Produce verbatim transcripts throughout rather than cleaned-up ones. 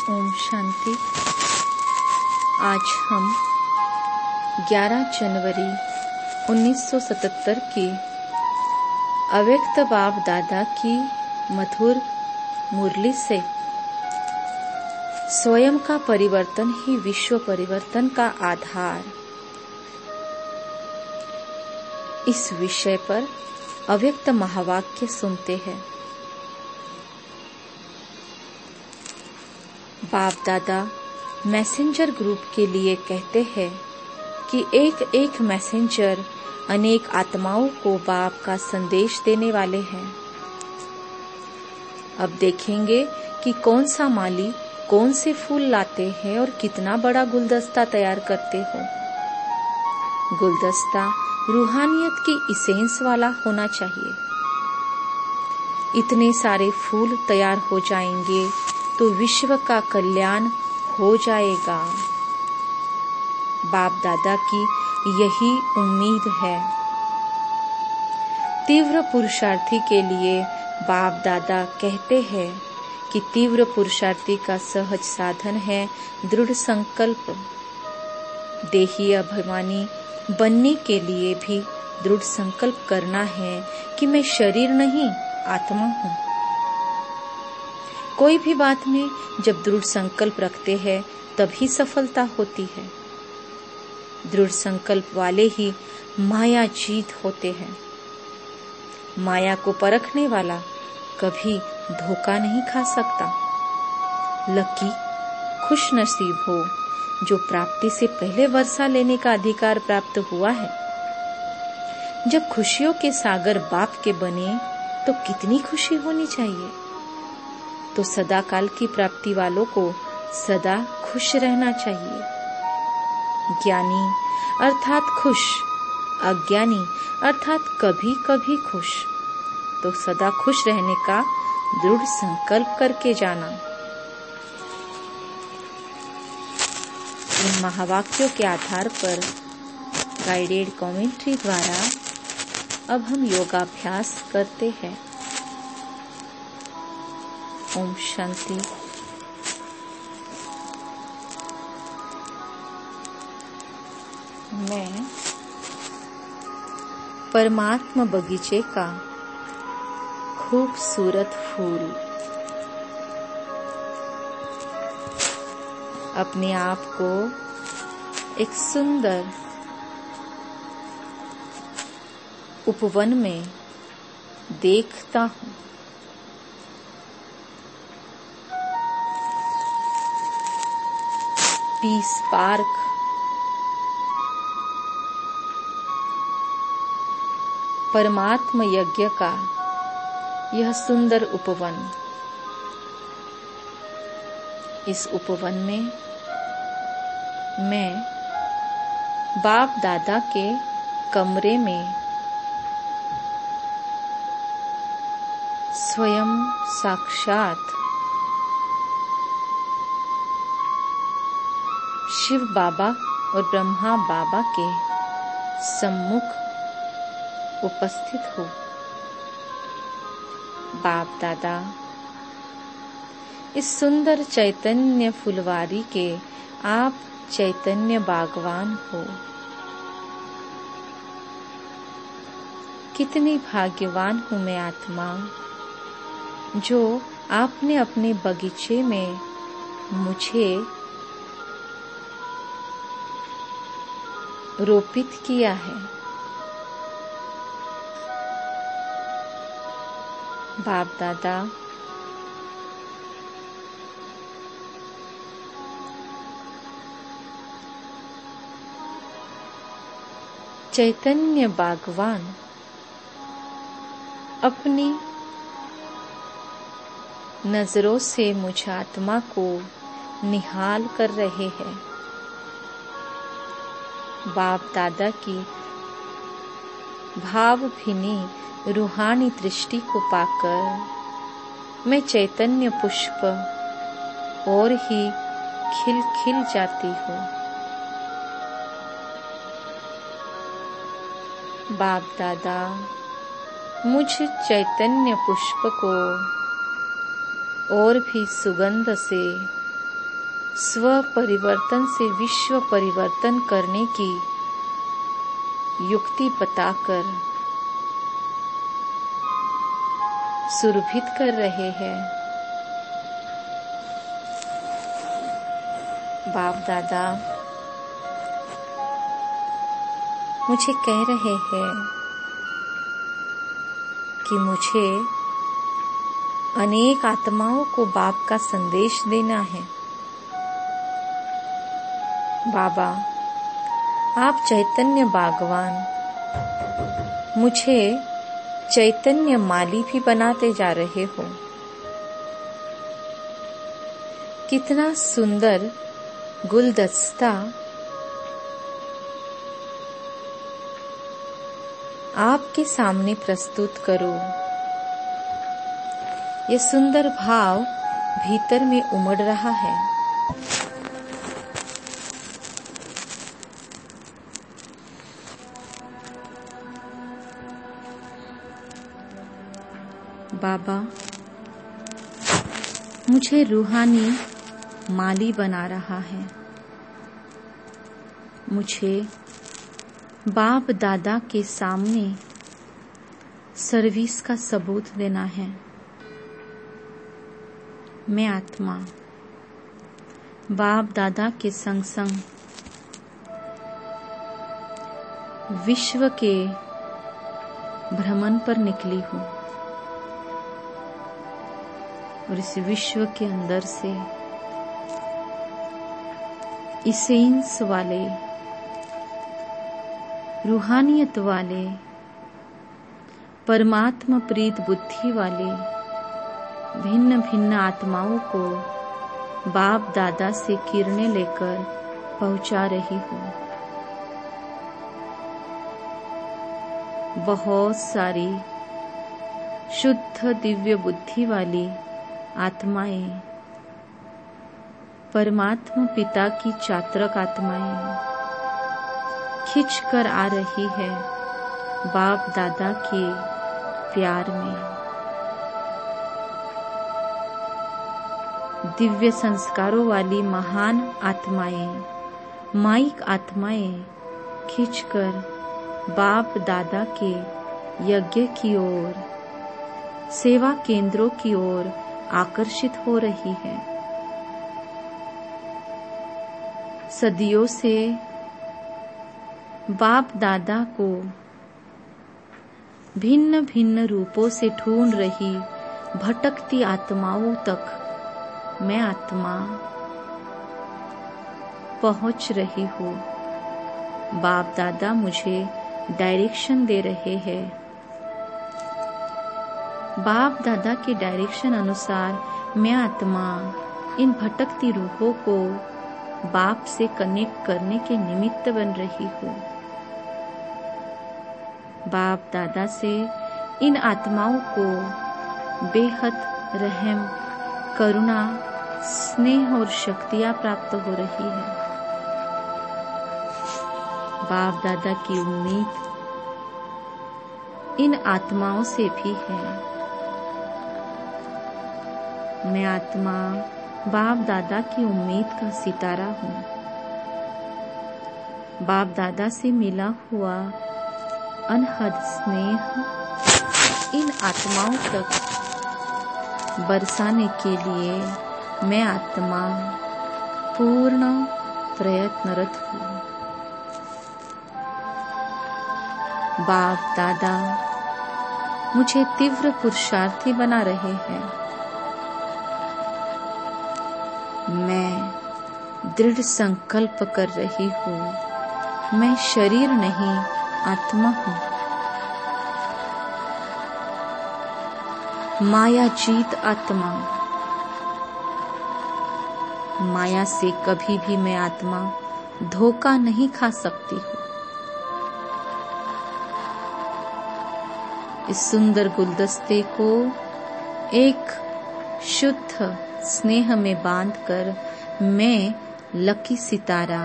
ओम शांति। आज हम ग्यारह जनवरी उन्नीस सौ सतहत्तर की अव्यक्त बाप दादा की मधुर मुरली से स्वयं का परिवर्तन ही विश्व परिवर्तन का आधार, इस विषय पर अव्यक्त महावाक्य सुनते हैं। बाप दादा मैसेंजर ग्रुप के लिए कहते हैं कि एक एक मैसेंजर अनेक आत्माओं को बाप का संदेश देने वाले हैं। अब देखेंगे कि कौन सा माली कौन से फूल लाते हैं और कितना बड़ा गुलदस्ता तैयार करते हो। गुलदस्ता रूहानियत की इसेंस वाला होना चाहिए। इतने सारे फूल तैयार हो जाएंगे तो विश्व का कल्याण हो जाएगा। बाप दादा की यही उम्मीद है। तीव्र पुरुषार्थी के लिए बाप दादा कहते हैं कि तीव्र पुरुषार्थी का सहज साधन है दृढ़ संकल्प। देही अभिमानी बनने के लिए भी दृढ़ संकल्प करना है कि मैं शरीर नहीं आत्मा हूँ। कोई भी बात में जब दृढ़ संकल्प रखते हैं तभी सफलता होती है। दृढ़ संकल्प वाले ही माया जीत होते हैं। माया को परखने वाला कभी धोखा नहीं खा सकता। लकी खुश नसीब हो जो प्राप्ति से पहले वर्षा लेने का अधिकार प्राप्त हुआ है। जब खुशियों के सागर बाप के बने तो कितनी खुशी होनी चाहिए। तो सदा काल की प्राप्ति वालों को सदा खुश रहना चाहिए। ज्ञानी अर्थात खुश, अज्ञानी अर्थात कभी कभी खुश। तो सदा खुश रहने का दृढ़ संकल्प करके जाना। इन महावाक्यों के आधार पर गाइडेड कमेंट्री द्वारा अब हम योगाभ्यास करते हैं। ओम शांति। मैं परमात्मा बगीचे का खूबसूरत फूल अपने आप को एक सुंदर उपवन में देखता हूँ। पीस पार्क परमात्मा यज्ञ का यह सुंदर उपवन। इस उपवन में मैं बाप दादा के कमरे में स्वयं साक्षात शिव बाबा और ब्रह्मा बाबा के सम्मुख उपस्थित हो। बाप दादा इस सुंदर चैतन्य फुलवारी के आप चैतन्य बागवान हो। कितनी भाग्यवान हूँ मैं आत्मा जो आपने अपने बगीचे में मुझे रोपित किया है। बाप दादा चैतन्य बागवान अपनी नजरों से मुझ आत्मा को निहाल कर रहे हैं। बाप दादा की भावभीनी रूहानी दृष्टि को पाकर मैं चैतन्य पुष्प और ही खिल खिल जाती हूँ। बाप दादा मुझ चैतन्य पुष्प को और भी सुगंध से स्व परिवर्तन से विश्व परिवर्तन करने की युक्ति बताकर सुरभित कर रहे हैं। बाप दादा मुझे कह रहे हैं कि मुझे अनेक आत्माओं को बाप का संदेश देना है। बाबा, आप चैतन्य बागवान, मुझे चैतन्य माली भी बनाते जा रहे हो। कितना सुंदर गुलदस्ता आपके सामने प्रस्तुत करो। ये सुंदर भाव भीतर में उमड़ रहा है। बाबा, मुझे रूहानी माली बना रहा है। मुझे बाप दादा के सामने सर्विस का सबूत देना है। मैं आत्मा बाप दादा के संग संग विश्व के भ्रमण पर निकली हूँ और इस विश्व के अंदर से इसेंस वाले, रूहानियत वाले, परमात्मा प्रीत बुद्धि वाले भिन्न भिन्न आत्माओं को बाप दादा से किरणें लेकर पहुंचा रही हूँ। बहुत सारी शुद्ध दिव्य बुद्धि वाली आत्माएं, परमात्मा पिता की चात्रक आत्माएं खिंच कर आ रही है बाप दादा के प्यार में। दिव्य संस्कारों वाली महान आत्माएं, माइक आत्माएं खिंचकर बाप दादा के यज्ञ की ओर, सेवा केंद्रों की ओर आकर्षित हो रही है। सदियों से बाप दादा को भिन्न भिन्न रूपों से ढूंढ रही भटकती आत्माओं तक मैं आत्मा पहुंच रही हूँ। बाप दादा मुझे डायरेक्शन दे रहे हैं। बाप दादा के डायरेक्शन अनुसार मैं आत्मा इन भटकती रूहों को बाप से कनेक्ट करने के निमित्त बन रही हूँ। बाप दादा से इन आत्माओं को बेहद रहम, करुणा, स्नेह और शक्तियाँ प्राप्त हो रही है। बाप दादा की उम्मीद इन आत्माओं से भी है। मैं आत्मा बाप दादा की उम्मीद का सितारा हूँ। बाप दादा से मिला हुआ अनहद स्नेह इन आत्माओं तक बरसाने के लिए मैं आत्मा पूर्ण प्रयत्नरत हूँ। बाप दादा मुझे तीव्र पुरुषार्थी बना रहे हैं। मैं दृढ़ संकल्प कर रही हूँ, मैं शरीर नहीं आत्मा हूँ। माया जीत आत्मा, माया से कभी भी मैं आत्मा धोखा नहीं खा सकती हूँ। इस सुंदर गुलदस्ते को एक शुद्ध स्नेह में बांधकर मैं लकी सितारा,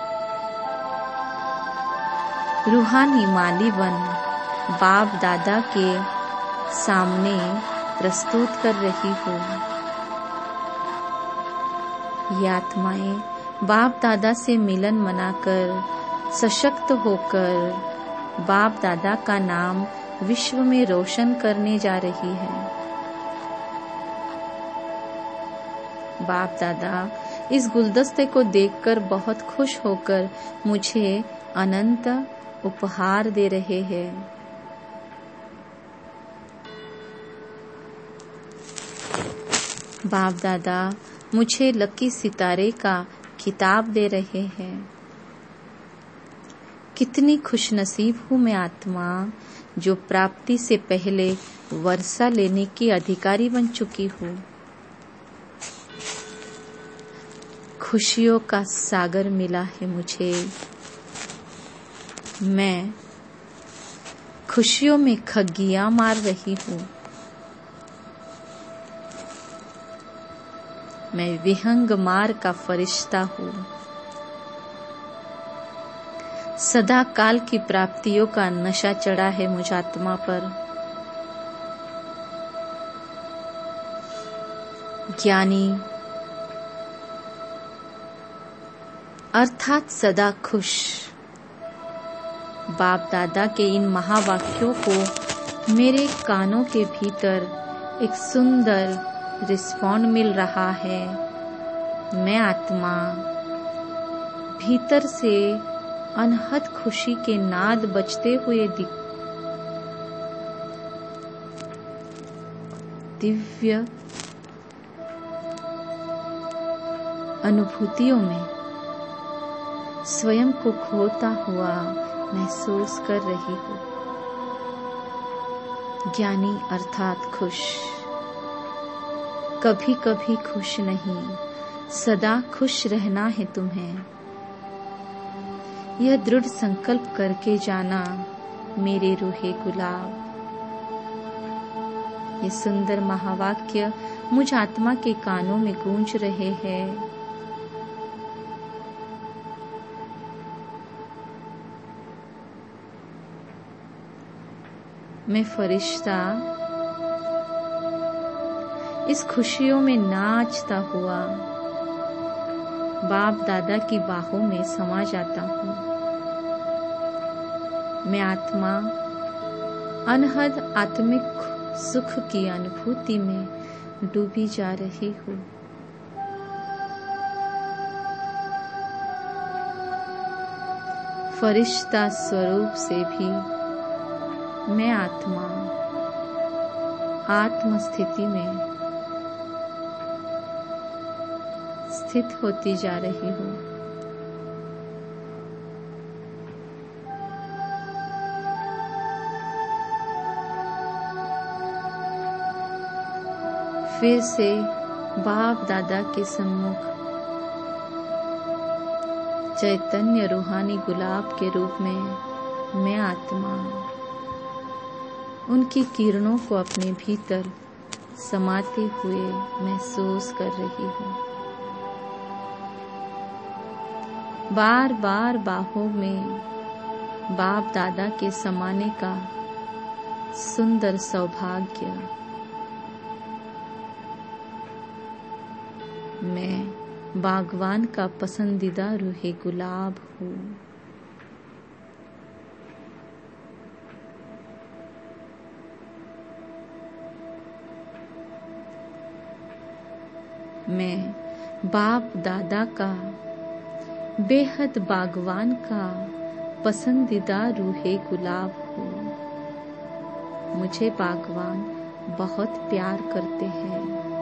रूहानी माली बन बाप दादा के सामने प्रस्तुत कर रही हूँ। ये आत्माएं बाप दादा से मिलन मनाकर सशक्त होकर बाप दादा का नाम विश्व में रोशन करने जा रही है। बाप दादा इस गुलदस्ते को देखकर बहुत खुश होकर मुझे अनंत उपहार दे रहे हैं। बाप दादा मुझे लकी सितारे का खिताब दे रहे हैं। कितनी खुशनसीब हूँ मैं आत्मा जो प्राप्ति से पहले वर्षा लेने की अधिकारी बन चुकी हूँ। खुशियों का सागर मिला है मुझे। मैं खुशियों में खगियां मार रही हूँ। मैं विहंग मार का फरिश्ता हूँ। सदा काल की प्राप्तियों का नशा चढ़ा है मुझ आत्मा पर। ज्ञानी अर्थात सदा खुश। बाप दादा के इन महावाक्यों को मेरे कानों के भीतर एक सुंदर रिस्पॉन्ड मिल रहा है। मैं आत्मा भीतर से अनहद खुशी के नाद बजते हुए दिख दिव्य अनुभूतियों में स्वयं को खोता हुआ महसूस कर रही हूँ। ज्ञानी अर्थात खुश, कभी कभी खुश नहीं, सदा खुश रहना है तुम्हें। यह दृढ़ संकल्प करके जाना मेरे रूहे गुलाब। ये सुंदर महावाक्य मुझ आत्मा के कानों में गूंज रहे हैं। मैं फरिश्ता इस खुशियों में नाचता हुआ बाप दादा की बाहों में समा जाता हूँ। मैं आत्मा अनहद आत्मिक सुख की अनुभूति में डूबी जा रही हूँ। फरिश्ता स्वरूप से भी मैं आत्मा आत्म स्थिति में स्थित होती जा रही हूँ। फिर से बाप दादा के सम्मुख चैतन्य रूहानी गुलाब के रूप में मैं आत्मा उनकी किरणों को अपने भीतर समाते हुए महसूस कर रही हूँ। बार बार बाहों में बाप दादा के समाने का सुंदर सौभाग्य मैं बागवान का पसंदीदा रूहे गुलाब हूँ। मैं बाप दादा का बेहद बागवान का पसंदीदा रूहे गुलाब हूँ। मुझे बागवान बहुत प्यार करते हैं।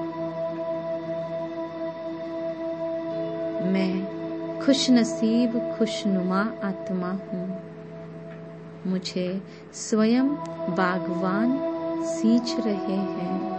मैं खुशनसीब खुशनुमा आत्मा हूँ। मुझे स्वयं बागवान सींच रहे हैं।